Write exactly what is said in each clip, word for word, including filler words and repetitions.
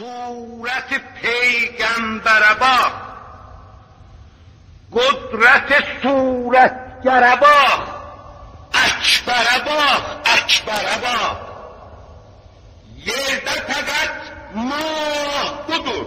صورت پیغمبر با، قدرت صورتگر با، اکبر با، اکبر با. Yerdə fəqət mah budur.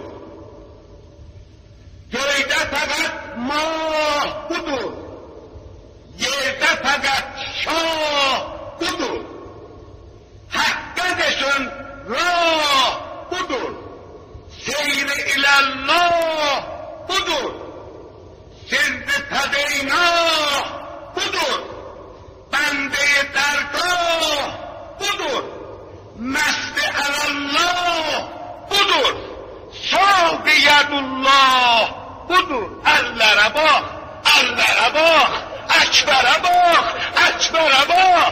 Göydə fəqət mah budur. Yerdə fəqət şah budur. Haqqə desin rah budur. Seyri iləllah budur. Sirri tədeynah budur. Bəndə-i dərgah budur. Məst əlallah budur. Sağiyədullah budur. Əllərə bax, əllərə bax, əkbərə bax, əkbərə bax.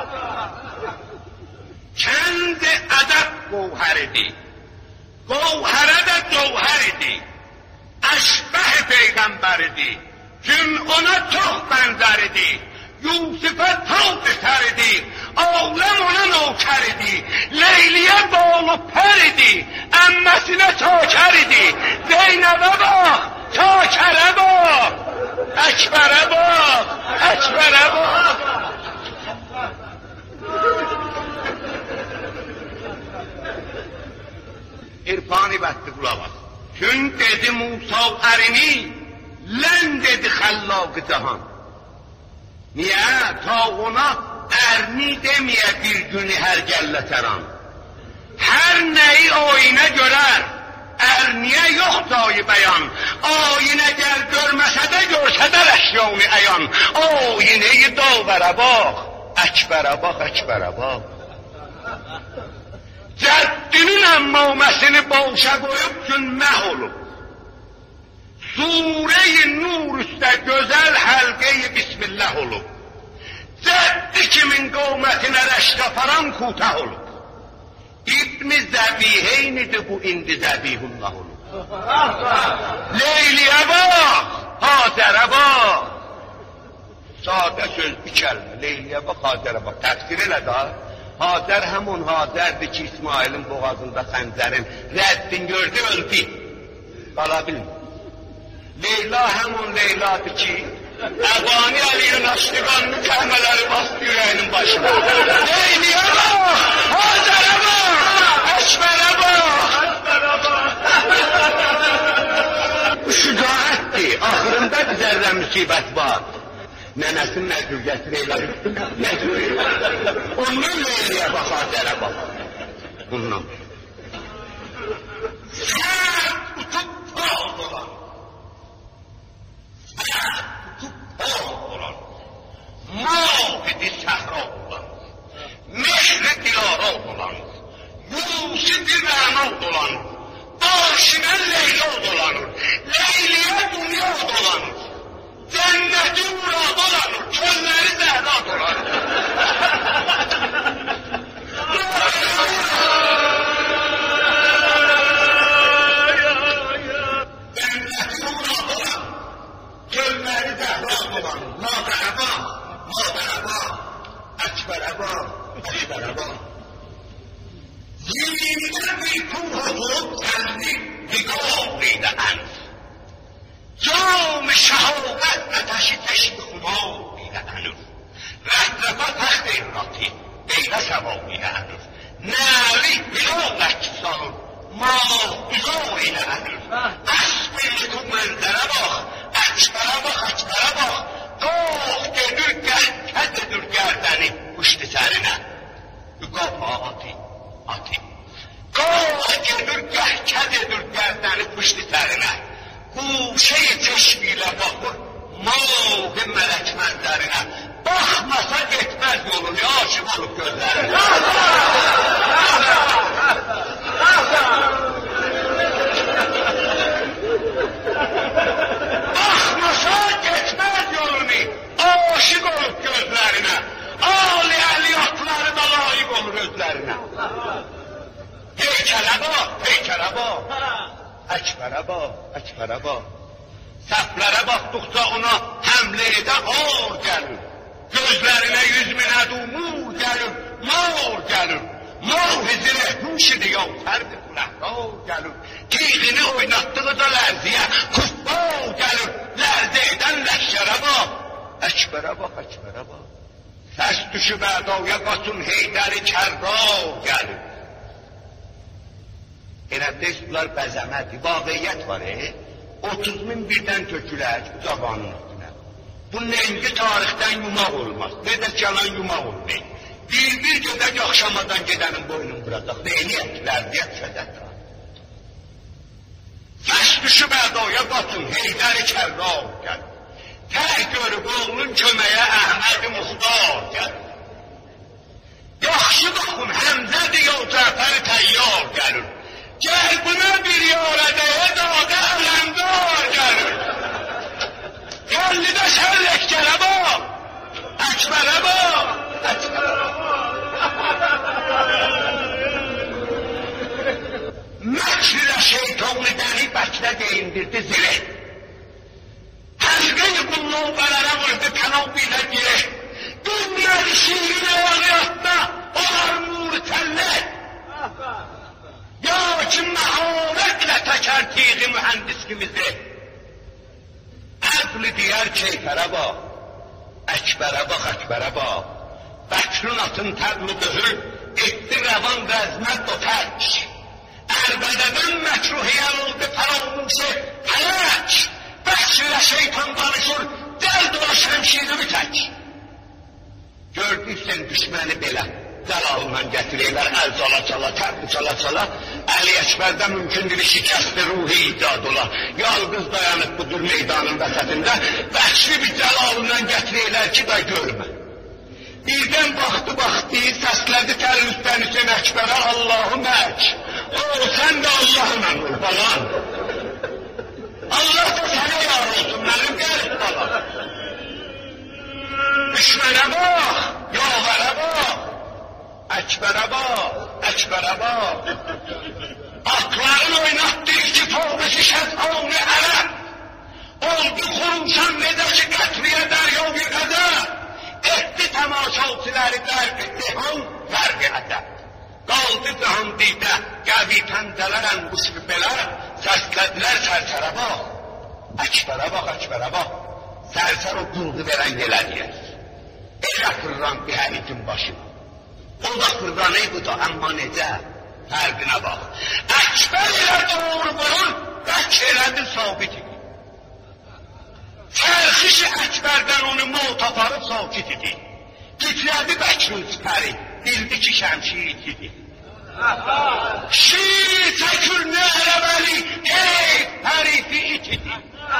Kənd ədəb qovhəridir. Qovhərə də covhəridir. Əşbəh peyğəmbəridir. Gün ona çox bənzəridir. Yusuf'a tavk eterdi, ağlam ona nokar idi, Leyli'ye bağlı per idi, emmesine çaker idi, Zeynep'e bak, çakere bak, Ekber'e bak, Ekber'e bak. İrfani bətti qulaq as. Gün dedi Musa ərini, lən dedi xəllaq-ı cahan. Niye? Ta ona erni demeye bir günü her gəlləsəran. Her neyi oyuna görer, erniye yok dayı beyan. Ayine gel görmese de görse de eşyonu əyan. Ayineyi dalbərə bax, əkbərə bax, əkbərə bax. Cəddinin əmmaməsini bolşa qoyub günməh olub. Sure-i Nur üstə gözəl həlqə-i Bismillah olub. Cəddi kimin qavmətinə rəşq aparan kutah olub. İbn-i Zəbiheynidir bu indi Zəbihullah olub. Leyliyə bax, Hazərə bax. Sadə söz bir kəlmə, Leyliyə bax, Hazərə bax. Təfsir elə da, Hazər həmun Hazərdir ki, İsmailin boğazında xəncərin rəddin gördü, öldü. Qala bilmir. Leyla həmun Leyladır ki, Əbani Əliyin Aştiqanlı kəlmələri bastı ürəyinin başına. Leyliyə bax, Hazərə bax, Əkbərə bax. Bu şücaətdir, axırında bir zərrə müsibət var. Nənəsinin nəzürgəsi Leyla nəzürgəsi. Ondan Leyliyə bax, Hazərə bax. Bundan. Sən tutub bağlı olan. olan, mavidi səhra olan, mehri dilara olan, Yusuf-i Rəmad olan, başına Leyla dolanır, Leyliyə dünya dolanır, cənnəti ura dolanır, çölləri zəhra dolanır. Gölləri zəhra dolanır, madərə bax, madərə bax, əkbərə bax, əkbərə bax. Yeminə bir kul olub, kəndi diqab eydə ənf. Cam-ı şəhavət ətəşi təşbi xumab eydə ənür. Rəhdəfə təxt eyrati, eydə səvab eydə ənür. Nəli bilal əksanır, mal bilal eydə ənür. Əsbili tu mənzərə bax, Əkbərə bax, əkbərə bax, qalx gedir, gəlkət edir gərdəni quşdu sərinə. Üqafa ati, ati. Qalx gedir, gəlkət edir gərdəni quşdu sərinə. Quşəyi teşvilə baxır, mavi mələk mənzərinə. Baxmasa getməz yolun, aşıq olub gözlərinə. Aşıq olub gözlərinə, ali əliyatları da layiq olur özlərinə. Heykələ bax, heykələ bax, əkbərə bax, əkbərə bax. Səhvlərə baxdıqca ona həmlə edə ağır gəlir. Gözlərinə yüz minə dumur gəlir, mağır gəlir. Mağ hizirə huşidir, yol tərdir. ləhra gəlir, tiğini oynatdığı da lərziyə, kuffa gəlir, lərzi edən ləhşərə bax, Əkbərə bax, Əkbərə bax. Səs düşüb ədaya qaçın, Heydəri Kərra gəlir. Elə deyirlər bəzəmədir, vaqiyyət var, e? otuz min birdən tökülək bu cavanın üstünə. Bu nəngi tarixdən yumaq olmaz, ne də canan yumaq olmayın. Bir-bir gedək axşamadan gedənin boynun vuracaq, neyniyək, lərdiyə düşəcək. Səs düşüb ədaya qaçın, Heydəri Kərra gəlir. Təh görüb oğlun köməyə Əhməd-i Muxtar gəlir. Yaxşı baxın, Həmzədir yol Cəfər-i Təyyar gəlir. Gəl buna bir yarədəyə dadə Ələmdar gəlir. Gəllidə şərrək gələ bax, Əkbərə bax, Əkbərə bax. Məkrilə şeytanı dəni bəklə deyindirdi zirə. Həzqə-i qulluqbələrə vurdu pənab ilə girə. Dünyəli şiirin əvəliyyatda olar nur təllək. Ya ki məharətlə təkər tiği mühəndiskimizi. Əqli deyər keyfərə bax, Əkbərə bax, Əkbərə bax. Bəkrün atın təbli döhül, etdi rəvan vəzmət o tək. Ərbədədən məkruhiyyəl oldu pəramumsi pələk. Bəkrülə şeytan danışır, dəl dola şəmşirimi tək. Gördüksən düşməni belə. Dəlalından gətirirlər, əl çala-çala, tərbi çala-çala, Əli Əkbərdə mümkündür şikəst-i ruhi icad ola. Yalqız dayanıb budur meydanın vəsətində, vəhşi bir dəlalından gətirirlər ki, da görmə. Birdən baxdı, baxdı, səslədi tərlüstən Hüseyin Əkbərə, Allahı mək. O, sən də Allah'la ol, balan. Allah da sənə yar olsun, mənim gəlib balan. Düşmənə bax, yavərə bax. Əkbərə bax, Əkbərə bax. Atların oynatdı iki fovqisi şəzhanı ərəb. Oldu xurumşan nedə ki qətriyə dəryavi qədər. Etdi təmaşalçiləri dərqi dehan fərqi ədəb. Qaldı cahan didə, qəvi təndələrən quşqı belər, səslədilər sərsərə bax. Əkbərə bax, Əkbərə bax. Sərsər o qılğı verən gələdiyər. Elə fırran bir hərikin başı. O da fırranı bu da, amma necə? Fərqinə bax. Əkbər ilə doğru vurur, bək elədi sabit idi. Çərxişi Əkbərdən onu mot aparıb sakit idi. Titrədi Bəkrin sipəri, bildi ki şəmşir itidir. Şiir çəkür nə ələbəli, ey hərifi itidir.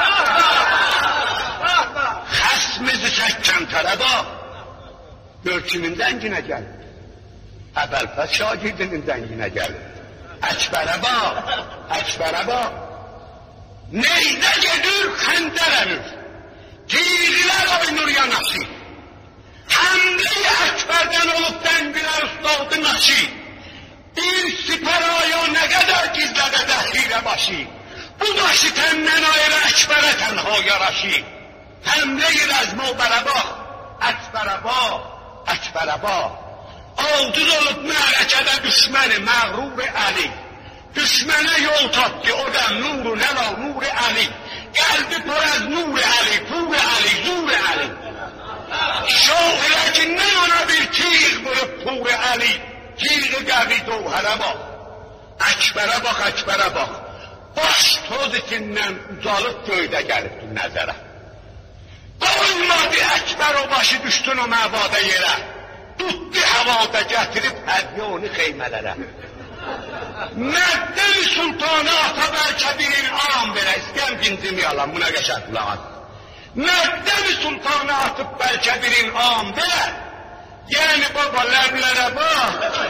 Xəsmizi çəkən tərə bax, gör kimin dənginə gəlir. Əvvəlfəz şagirdinin dənginə gəlir. Əkbərə bax, Əkbərə bax. Neydə gedir, xəndərənir. Tiğlər oynur yanası. Həmli Əkbərdən olub dəngilər ustadı naşı. Bir siper aya nə qədər gizlədə dəxirə başı. Bu naşı təndən ayrı Əkbərə tənha yaraşı. Həmli rəzmə o bərə bax, Əkbərə bax, Əkbərə bax. Aldız olub mələkədə düşməni məğrur-i Əli. Düşmənə yol tapdı, o da nuru nəla nur-i Əli. Gəldi pörəz nur-i Əli, pur-i Əli, zur-i Əli. Şahirəkindən ona bir tiğ vurub pur-i Əli. Tiğ-i qəvi doğhərə bax. Əkbərə bax, Əkbərə bax. Baş toz içindən ucalıb göydə gəlibdir nəzərə. Qoymadı Əkbər o başı düşdün o məbada yerə. Tutdu havada gətirib hədyoni xeymələrə. Məddəli sultanı ata bəlkə birin am verə, istəyəm gincimi alam, buna qəşər qulağın. Məddəli sultanı atıp bəlkə birin am verə, yəni baba lərlərə bax.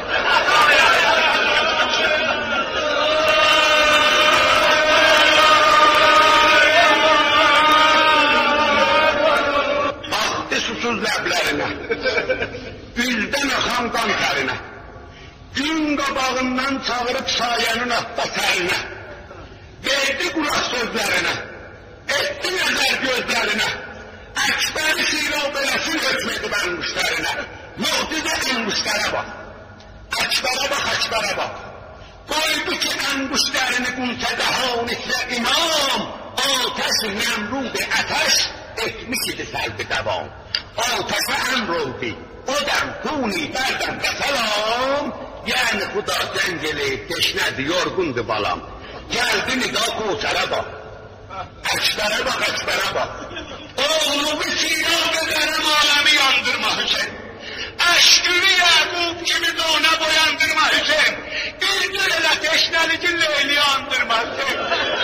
Baxdı susuz ləblərinə. Üzdən axan qan tərinə. Gün qabağından çağırıb sayənin atda sərinə. Verdi qulaq sözlərinə. Etdi nəzər gözlərinə. Əkbəri şiirə o beləsin hökmedi bən müştərinə. Muhtizə ən müştərə bax. Əkbərə bax, Əkbərə bax. koydu ki enguşlerini kuntedahan ise imam, ateş nemrud ateş etmiş idi selbi devam. Ateşe emroldi, o dem kuni derdem ve selam, yani Xuda zəng eləyib, teşnədi, yorgundu balam. Gəldi nida Kovsərə bax, Əkbərə bax, Əkbərə bax. Oğlumu silah edərəm aləmi yandırma Hüseyin. Əşkülü Yəqub kimi də ona boyandırma Hüseyin. İldir elə teşnəlici Leyli yandırma Hüseyin.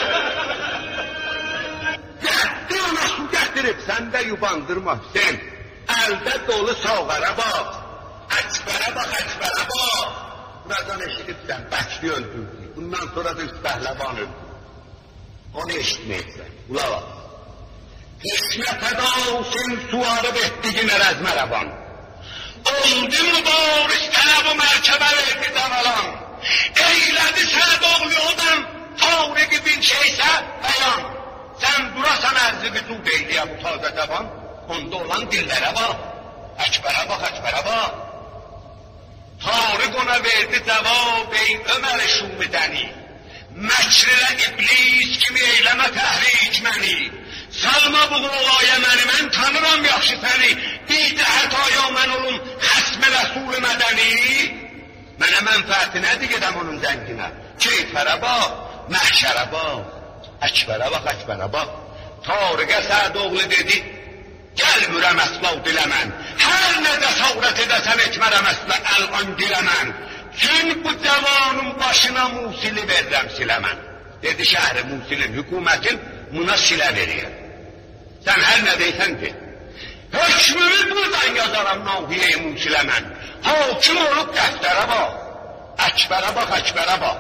Gətti ona su gətirib, sən də yubandırma Hüseyin. Əldə dolu sağara bax, Əkbərə bax, Əkbərə bax. Buradan eşitibsən, Bəkri öldürdü. Bundan sonra da üst pəhləvan öldürdü. Onu eşitməyəcək, qulaq al. Hikmət əda olsun, suarıb etdiğin ərəzmərəvan. Oldu mübariz tələb-ı mərkəbə verdi davalan. Eylədi sənəd oğlu odan, tavriqi bin şeysə bəyan. Sən durasan ərzi vücud eyliyə bu tazə dəvan. Onda olan dillərə bax, Əkbərə bax, Əkbərə bax. Tarıq ona verdi cavab, ey Ömər-i Şumidəni. Məkrilə iblis kimi eyləmə təhrik məni. Salma bu olaya məni, mən tanıram yaxşı səni. Deydə hətaya mən olum, xəsm rəsul mədəni. Mənə mənfəəti nədir gedəm onun zənginə? Keyfərə bax, məhşərə bax. Əkbərə bax, Əkbərə bax. Tarıqə Səd oğlu dedi, gəlmürəm əsla o dilə mən. Hər nədə savrət edəsən etmərəm əsla əl-an dilə mən. Çün bu cavanın başına Musili verirəm silə mən. Dedi şəhri Musilin, hükümətin buna silə verir. Sən hər nə deysən ki, hökmümü buradan yazaram Nahiye-i Musilə mən. Hakim olub dəftərə bax, Əkbərə bax, Əkbərə bax.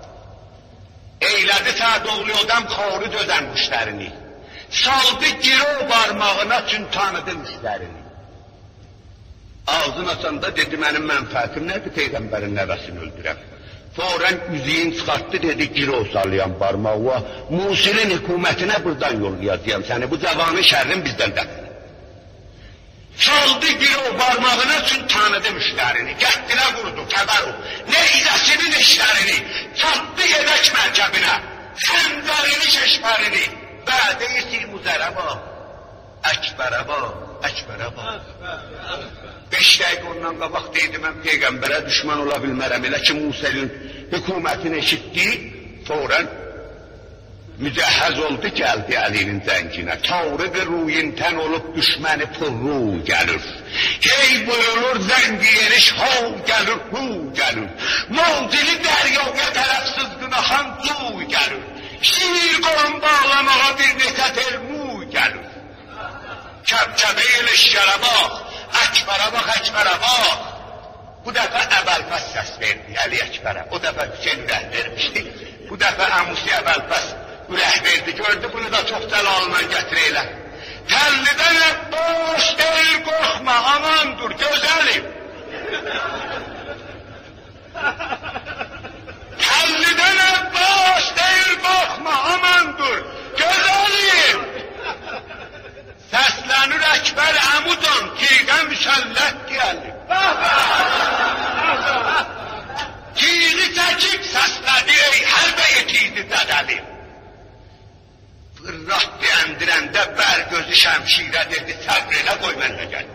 Eylədi Səd oğlu odam xaric ödən müştərini. Saldı giro barmağına çün tanıdı müştərini. Ağzını açanda dedi, mənim mənfəətim nədir, Peyğəmbərin nəvəsini öldürəm. Forən üzüyün çıxartdı, dedi, giro sallayan barmağa, Musilin hükümətinə buradan yollayacağım səni, bu cavanın şərrin bizdən dəfini. Saldı giro barmağına çün tanıdı müştərini, gətdilə vurdu, təbəru, neyzəsinin işlərini, çatdı yedək mərkəbinə, səndərini şeşmərini, bədə-i silmuzərə bax, Əkbərə bax, Əkbərə bax. Beş dəqiq ondan qabaq deydi, mən Peyğəmbərə düşman ola bilmərəm, elə ki Musilin hükümətini eşitdi, forən mücəhəz oldu, gəldi Əlinin zənginə. Tarıq-ı ruyindən olub düşməni purru gəlir. Hey buyurur zəngi yeriş, hav gəlir, hu gəlir. Mavzili dəryaya tərəf sızqınaxan cu gəlir. Şiir qorun bağlamağa bir neçə termu gəlir. Kəbkəbə ilişkərə bax, Əkbərə bax, Əkbərə bax. Bu dəfə Əbəlfəs səs verdi Əli Əkbərə. O dəfə Hüseyin ürək vermişdi. Bu dəfə əmusi Əbəlfəs ürək verdi. Gördü, bunu da çox cəlalından gətirəylər. Təllidən Əbbas deyir, qorxma, aman dur, gözəlim. Təllidən Əbbas deyir, qorxma, aman dur, gözəlim. Səslənir Əkbər əmudan, tiğə müsəllət gəlib. Tiği çəkib səslədi, ey hərbə yetiydi dədəlim. Fırratdı əndirəndə bər gözü şəmşirə dedi, səbr elə qoy mən də gəl.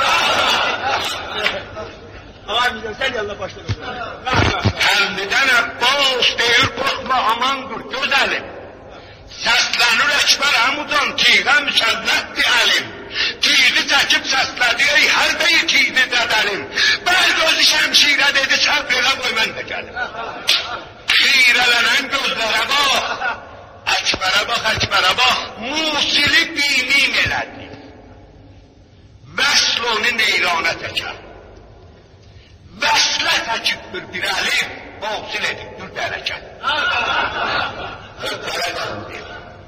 Amin, sən yallah başladı. Təlmidən Əbbas deyir, qorxma, aman dur, gözəlim. Səslənir Əkbər əmudan, tiğə müsəllətdi əlim. Tiği çəkib səslədi, ey hərbə yetiydi dədəlim. Bər gözü şəmşirə dedi, səbr elə qoy mən də gəlim. Xirələnən gözlərə bax, Əkbərə bax, Əkbərə bax, Musili bimin elədi. Vəsl onu neyranə təkər. Vəslə təkibdir bir əlif, Musil edibdir dərəkət. Hörpərədir.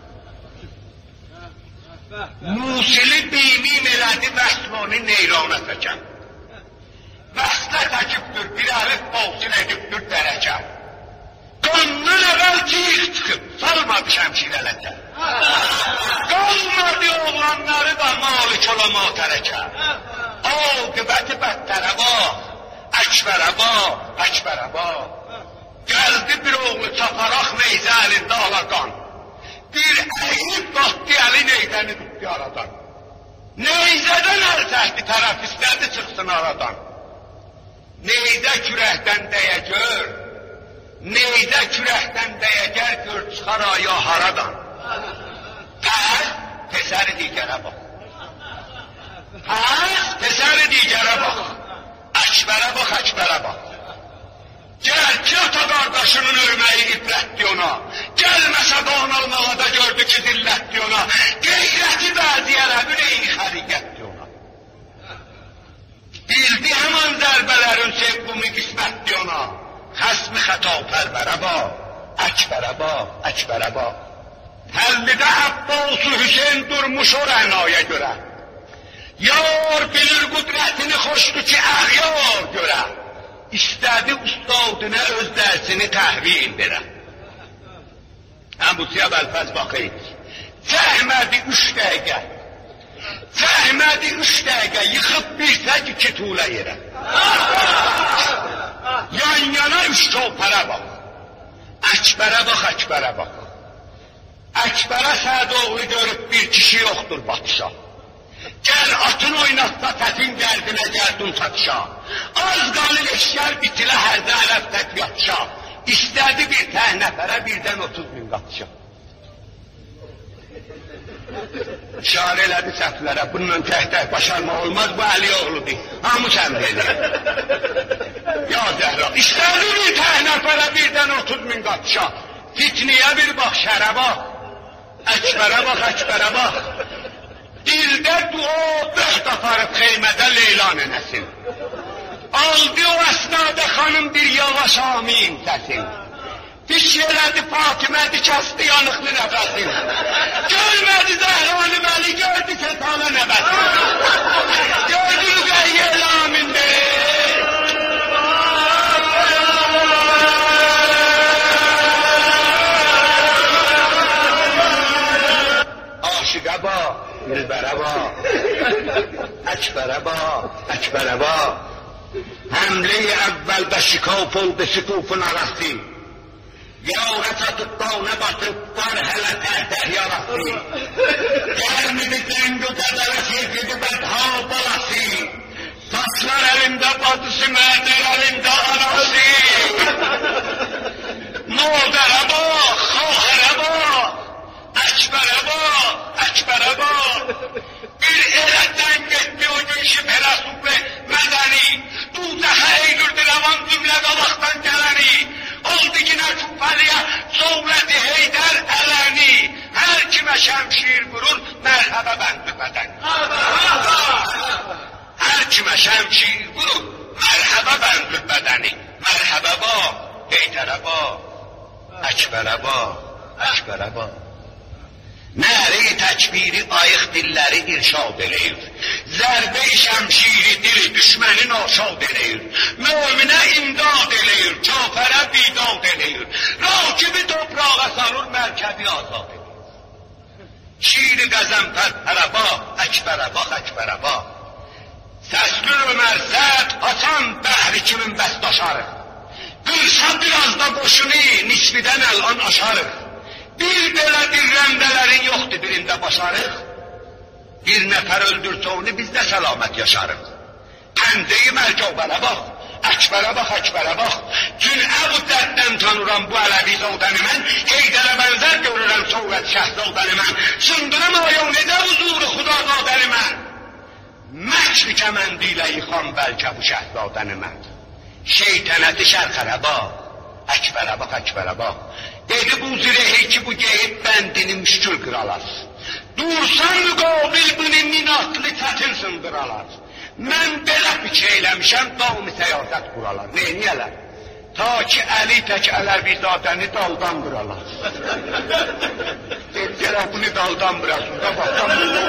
Musili bimin elədi, vəsl onu neyranə təkər. Vəslə təkibdir bir əlif, Musil edibdir dərəkət. Qandan əvvəl ciyik çıxıb, salmadı şəmşirələtə. Qalmadı oğlanları da malik ola matərəkə. Aqibəti bəttərə bax, Əkbərə bax, Əkbərə bax. Gəldi bir oğlu çaparaq neyzə əlində aladan. Bir əyib qalxdı əli neyzəni tutdu aradan. Neyzədən əl çəkdi tərəf istədi çıxsın aradan. Neyzə kürəkdən dəyə gör, neyzə kürəkdən dəyə gəl gör çıxar aya haradan. Pəs, pesəri digərə bax. Pəs, pesəri digərə bax. Əkbərə bax, əkbərə bax. Gəl ki, ata qardaşının ölməyi ibrətdi ona. Gəlməsə qanalmağa da gördü ki, zillətdi ona. Qeyrəti bəzi ərəbin eyni xəriqətdi ona. Bildi həman zərbələrin sevqumi qismətdi ona. Xəsmi xəta pərvərə bax, əkbərə bax, əkbərə bax. Həllidə Əbbas-ı Hüseyin durmuş o rənaya görə. Yar bilir qudrətini xoşdu ki, əğyar görə. İstədi ustadına öz dərsini təhvil verə. Əbusiyə bəlfəz baxıydı. Fəhmədi üç dəqiqə. Fəhmədi üç dəqiqə yıxıb bir tək iki tuğla yerə. Yan yana üç topara bax. Əkbərə bax, əkbərə bax. Əkbərə Sədoğlu görüb bir kişi yoxdur batışa. Gəl atın oynatsa tətin gəldinə gəldin satışa. Az qalın eşkər bitilə hərdə ələb tək yatışa. İstədi bir tək nəfərə birdən otuz min qatışa. İşarə elədi səhvlərə, bununla tək-tək başarma olmaz, bu Əli oğludur. Hamı kəmr edir. Ya Zəhra, istədi bir tək nəfərə birdən otuz min qatışa. Fitniyə bir bax, şərə bax. Əkbərə bax, əkbərə bax. Dildə dua bəxt aparıb xeymədə Leyla nənəsin. Aldı o əsnada xanım bir yavaş amin səsin. Fiş elədi Fatimədi kəsdi yanıqlı nəfəsin. Görmədi Zəhranı Vəli gördü Fetala nəfəsin. Gördü Rüqəyyə əmindir. Aşıqa bax. Dilbərə bax, əkbərə bax, əkbərə bax. Həmlə-i əvvəldə şikaf oldu şikufun arası. Yavra çatıb dağına batıb var hələ tərtər yarası. Gəlmidi zəngü qədərə sevgidi bədha balası. Saçlar əlində bacısı mədər əlində arası. Modərə bax, xahərə bax. Əkbərə bax, əkbərə bax. Bir elədən getdi o gün şübhələ subbe mədəni. Duzəxə eylürdü rəvan cümlə qabaqdan gələni. Oldu yine küffəliyə sovrəti Heydər ələni. Hər kimə şəmşir vurur, mərhəbə bəndi bədən. Hər kimə şəmşir vurur, mərhəbə bəndi bədəni. Mərhəbə bax, Heydərə bax, əkbərə bax, əkbərə bax. Nəri təkbiri ayıq dilləri irşad eləyir. Zərbe-i şəmşiri dil düşməni naşad eləyir. Möminə imdad eləyir, kafərə bidad eləyir. Rakibi toprağa salır, mərkəbi azad eləyir. Şiiri qəzəmpər pərəbax, əkbərəbax, əkbərəbax. Səsgül Ömər Sət, açan bəhri kimin bəstaşarıq. Qırsa biraz da boşunu, nisbidən əlan aşarıq. Bir belə dirrəndələrin yoxdur birində başarıq. Bir nəfər öldürsə onu biz də səlamət yaşarıq. Pəndəyi mərkəbələ bax, əkbərə bax, əkbərə bax. Gün Əbu Dərddən tanıram bu Ələvi zodəni mən, Heydərə bənzər görürəm Sovrət şəhzodəni mən. Sındırım ayol nedə huzuru xuda qadəni mən. Məkri kəməndi ilə yıxam bəlkə bu şəhzodəni mən. Şeytənəti şərxərə bax, əkbərə bax, əkbərə bax. Dedi bu zirəhi ki bu geyib bəndini müşkül qıralar. Dursan müqabil bunu minatlı çətin sındıralar. Mən belə fikir eləmişəm, davmi səyasət quralar. Neyniyələr? Ta ki Əli tək Ələvizadəni daldan qıralar. Dedi gərək bunu daldan qırasın da baxdan bunu.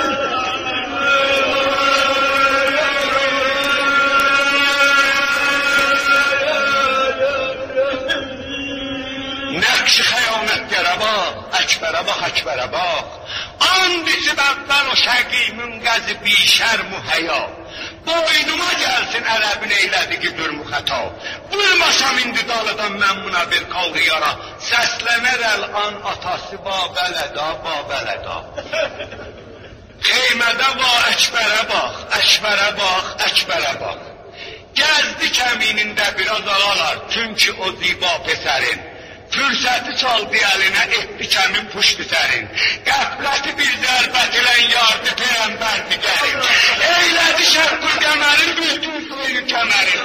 Nəqş-i xəyanət gərə bax, əkbərə bax, əkbərə bax. And içib əvvəl o şəqi münqəzi bişər mühəya. boynuma gəlsin ərəbin eylədi ki, durmu xəta. Vurmasam indi dalıdan mən buna bir qaldı yara. Səslənər əl-an atası babələda, babələda. Xeymədə va əkbərə bax, əkbərə bax, əkbərə bax. Gəzdi kəminində biraz ağalar, çünki o ziba pesərin. Fürsəti çaldı əlinə, etdi kəmin puştu sərin. Qəfləti bir zərbət ilən yardı peyəmbərdi gəlin. Eylədi şərqül qəmərin, büldün suyunu kəmərin.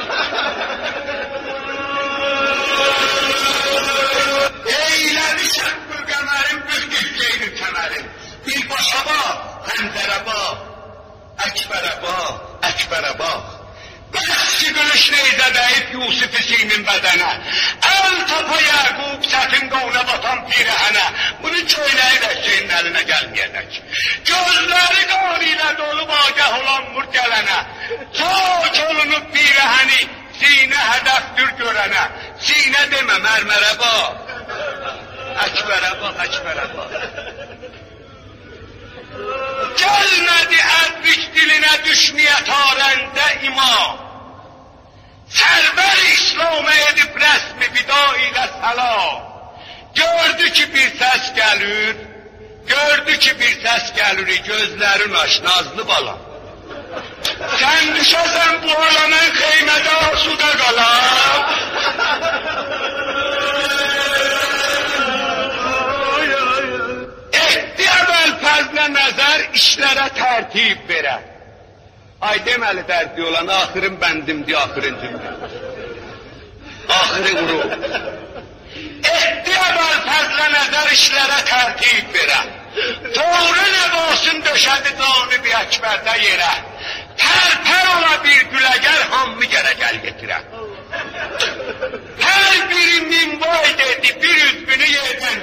Eylədi şərqül qəmərin, büldün suyunu kəmərin. Bir başa bax, həndərə bax, əkbərə bax, əkbərə bax. Bəxşi qılış neydə dəyib Yusuf-i Sinin bədənə. Əl tapa Yəqub sətin qovuna batan pirəhənə. Bunu köyləyi də Hüseynin əlinə gəlməyədək. Gözləri qan ilə dolu bagəh olan mur gələnə. Çok olunub pirəhəni sinə hədəfdir görənə. Sinə demə mərmərə bax. Əkbərə bax, əkbərə bax. Gəlmədi ədrik dilinə düşməyə tarəndə imam. Sərvər İslam'a edib rəsmi vida ilə səlam. Gördü ki bir səs gəlir, gördü ki bir səs gəlir, gözlərin aç nazlı balam. Sən düşəsən bu alamən xeymədə asuda qalam. Fəzlə nəzər işlərə tərtib verə. Ay deməli dərdi olan axırın bəndimdi, axırın cümlə. Axırı quru. Etdi əvvəl fəzlə nəzər işlərə tərtib verə. Doğru nəvasın döşədi canı bir əkbərdə yerə. Tər-tər ola bir güləgər hamı gərə gəl getirə. Hər biri minvay dedi, bir üzbünü yerdən